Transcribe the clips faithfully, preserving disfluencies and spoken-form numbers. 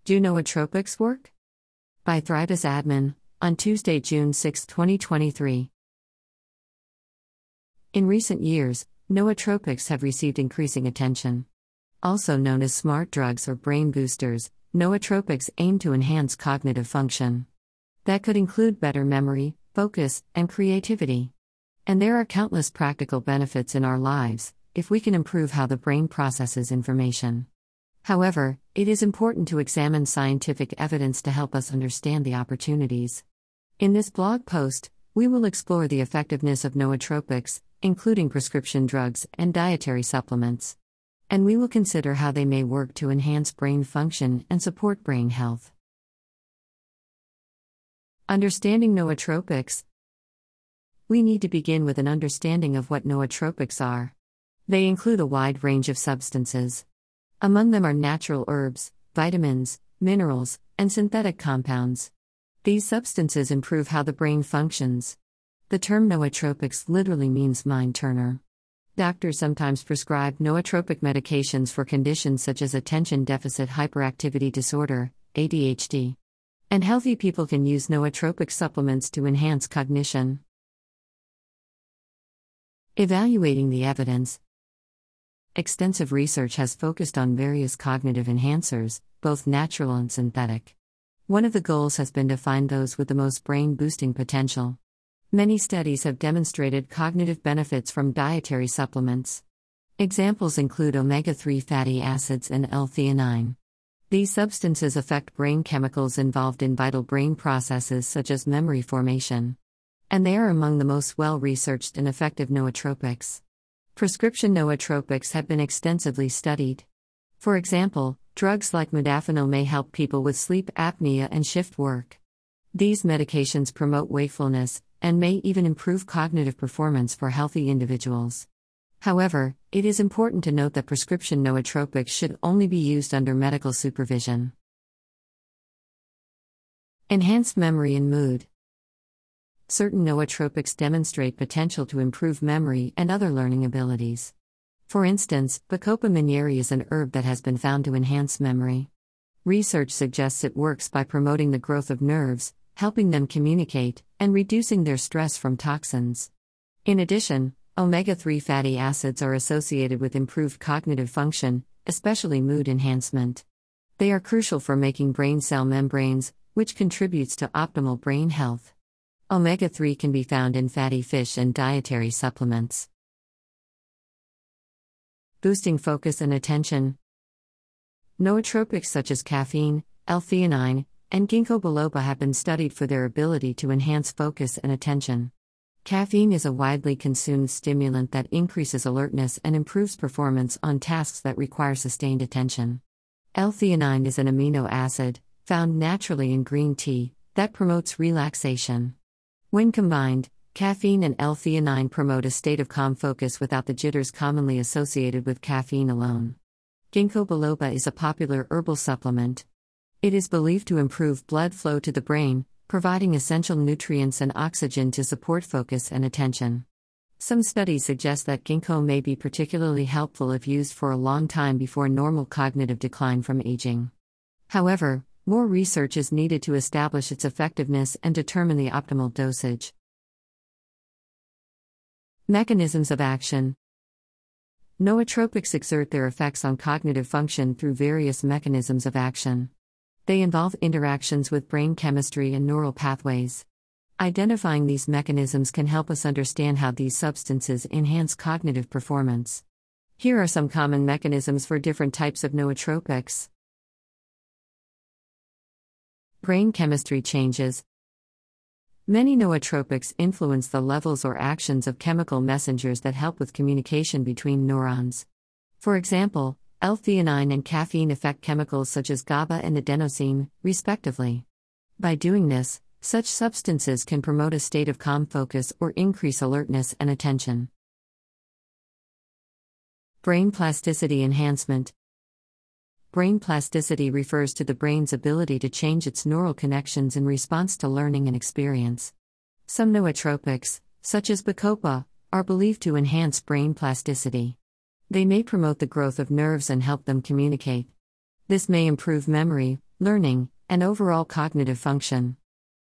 Do nootropics work? By Thritis Admin, on Tuesday, June sixth, twenty twenty-three. In recent years, nootropics have received increasing attention. Also known as smart drugs or brain boosters, nootropics aim to enhance cognitive function. That could include better memory, focus, and creativity. And there are countless practical benefits in our lives, if we can improve how the brain processes information. However, it is important to examine scientific evidence to help us understand the opportunities. In this blog post, we will explore the effectiveness of nootropics, including prescription drugs and dietary supplements. And we will consider how they may work to enhance brain function and support brain health. Understanding nootropics. We need to begin with an understanding of what nootropics are. They include a wide range of substances. Among them are natural herbs, vitamins, minerals, and synthetic compounds. These substances improve how the brain functions. The term nootropics literally means mind turner. Doctors sometimes prescribe nootropic medications for conditions such as attention deficit hyperactivity disorder, A D H D. And healthy people can use nootropic supplements to enhance cognition. Evaluating the evidence. Extensive research has focused on various cognitive enhancers, both natural and synthetic. One of the goals has been to find those with the most brain-boosting potential. Many studies have demonstrated cognitive benefits from dietary supplements. Examples include omega three fatty acids and L-theanine. These substances affect brain chemicals involved in vital brain processes such as memory formation. And they are among the most well-researched and effective nootropics. Prescription nootropics have been extensively studied. For example, drugs like modafinil may help people with sleep apnea and shift work. These medications promote wakefulness, and may even improve cognitive performance for healthy individuals. However, it is important to note that prescription nootropics should only be used under medical supervision. Enhanced memory and mood. Certain nootropics demonstrate potential to improve memory and other learning abilities. For instance, Bacopa monnieri is an herb that has been found to enhance memory. Research suggests it works by promoting the growth of nerves, helping them communicate, and reducing their stress from toxins. In addition, omega three fatty acids are associated with improved cognitive function, especially mood enhancement. They are crucial for making brain cell membranes, which contributes to optimal brain health. omega three can be found in fatty fish and dietary supplements. Boosting focus and attention. Nootropics such as caffeine, L-theanine, and ginkgo biloba have been studied for their ability to enhance focus and attention. Caffeine is a widely consumed stimulant that increases alertness and improves performance on tasks that require sustained attention. L-theanine is an amino acid, found naturally in green tea, that promotes relaxation. When combined, caffeine and L-theanine promote a state of calm focus without the jitters commonly associated with caffeine alone. Ginkgo biloba is a popular herbal supplement. It is believed to improve blood flow to the brain, providing essential nutrients and oxygen to support focus and attention. Some studies suggest that ginkgo may be particularly helpful if used for a long time before normal cognitive decline from aging. However, more research is needed to establish its effectiveness and determine the optimal dosage. Mechanisms of action. Nootropics exert their effects on cognitive function through various mechanisms of action. They involve interactions with brain chemistry and neural pathways. Identifying these mechanisms can help us understand how these substances enhance cognitive performance. Here are some common mechanisms for different types of nootropics. Brain chemistry changes. Many nootropics influence the levels or actions of chemical messengers that help with communication between neurons. For example, L-theanine and caffeine affect chemicals such as GABA and adenosine, respectively. By doing this, such substances can promote a state of calm focus or increase alertness and attention. Brain plasticity enhancement. Brain plasticity refers to the brain's ability to change its neural connections in response to learning and experience. Some nootropics, such as Bacopa, are believed to enhance brain plasticity. They may promote the growth of nerves and help them communicate. This may improve memory, learning, and overall cognitive function.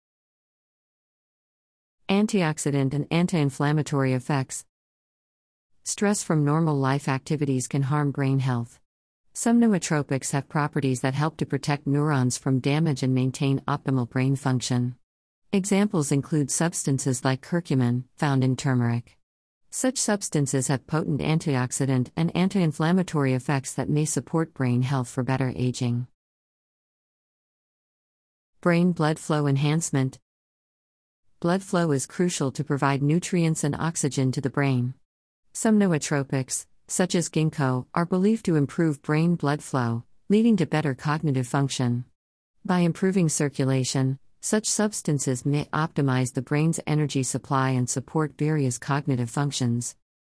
Antioxidant and anti-inflammatory effects. Stress from normal life activities can harm brain health. Some nootropics have properties that help to protect neurons from damage and maintain optimal brain function. Examples include substances like curcumin, found in turmeric. Such substances have potent antioxidant and anti-inflammatory effects that may support brain health for better aging. Brain blood flow enhancement. Blood flow is crucial to provide nutrients and oxygen to the brain. Some nootropics, such as ginkgo, are believed to improve brain blood flow, leading to better cognitive function. By improving circulation, such substances may optimize the brain's energy supply and support various cognitive functions.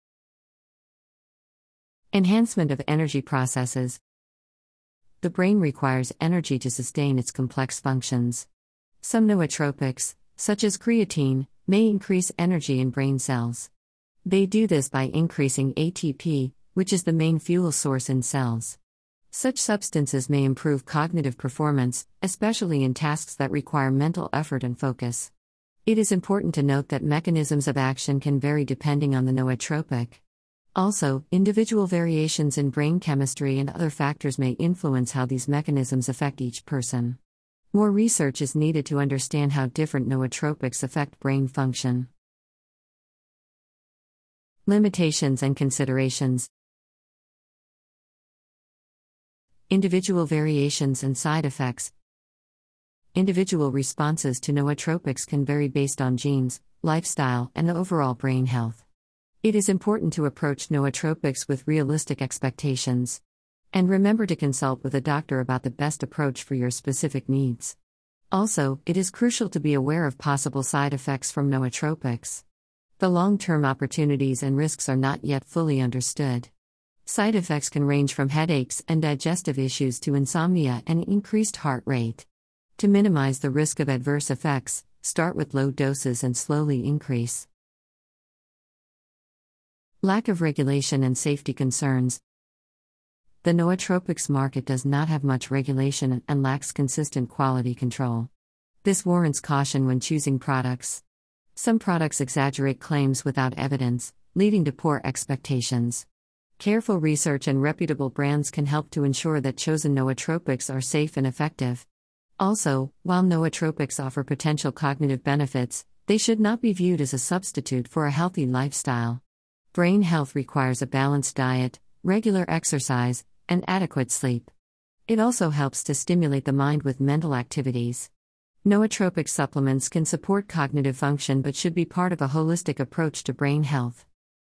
Enhancement of energy processes. The brain requires energy to sustain its complex functions. Some nootropics, such as creatine, may increase energy in brain cells. They do this by increasing A T P, which is the main fuel source in cells. Such substances may improve cognitive performance, especially in tasks that require mental effort and focus. It is important to note that mechanisms of action can vary depending on the nootropic. Also, individual variations in brain chemistry and other factors may influence how these mechanisms affect each person. More research is needed to understand how different nootropics affect brain function. Limitations and considerations. Individual variations and side effects. Individual responses to nootropics can vary based on genes, lifestyle, and overall brain health. It is important to approach nootropics with realistic expectations. And remember to consult with a doctor about the best approach for your specific needs. Also, it is crucial to be aware of possible side effects from nootropics. The long-term opportunities and risks are not yet fully understood. Side effects can range from headaches and digestive issues to insomnia and increased heart rate. To minimize the risk of adverse effects, start with low doses and slowly increase. Lack of regulation and safety concerns. The nootropics market does not have much regulation and lacks consistent quality control. This warrants caution when choosing products. Some products exaggerate claims without evidence, leading to poor expectations. Careful research and reputable brands can help to ensure that chosen nootropics are safe and effective. Also, while nootropics offer potential cognitive benefits, they should not be viewed as a substitute for a healthy lifestyle. Brain health requires a balanced diet, regular exercise, and adequate sleep. It also helps to stimulate the mind with mental activities. Nootropic supplements can support cognitive function but should be part of a holistic approach to brain health.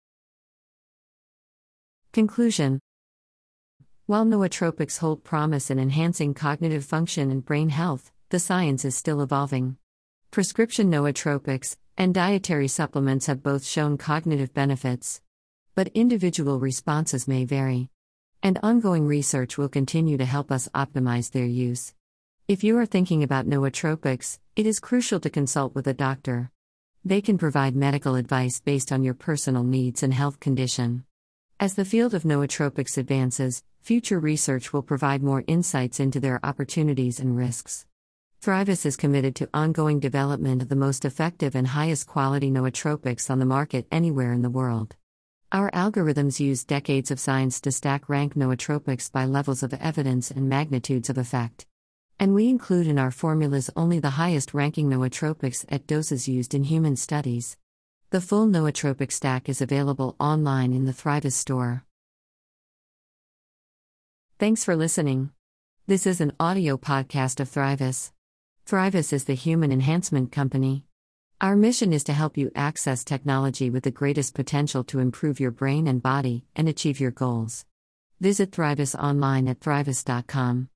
Conclusion. While nootropics hold promise in enhancing cognitive function and brain health, the science is still evolving. Prescription nootropics and dietary supplements have both shown cognitive benefits. But individual responses may vary. And ongoing research will continue to help us optimize their use. If you are thinking about nootropics, it is crucial to consult with a doctor. They can provide medical advice based on your personal needs and health condition. As the field of nootropics advances, future research will provide more insights into their opportunities and risks. Thrivus is committed to ongoing development of the most effective and highest quality nootropics on the market anywhere in the world. Our algorithms use decades of science to stack rank nootropics by levels of evidence and magnitudes of effect. And we include in our formulas only the highest ranking nootropics at doses used in human studies. The full nootropic stack is available online in the Thrivus store. Thanks for listening. This is an audio podcast of Thrivus. Thrivus is the human enhancement company. Our mission is to help you access technology with the greatest potential to improve your brain and body and achieve your goals. Visit Thrivus online at thrivus dot com.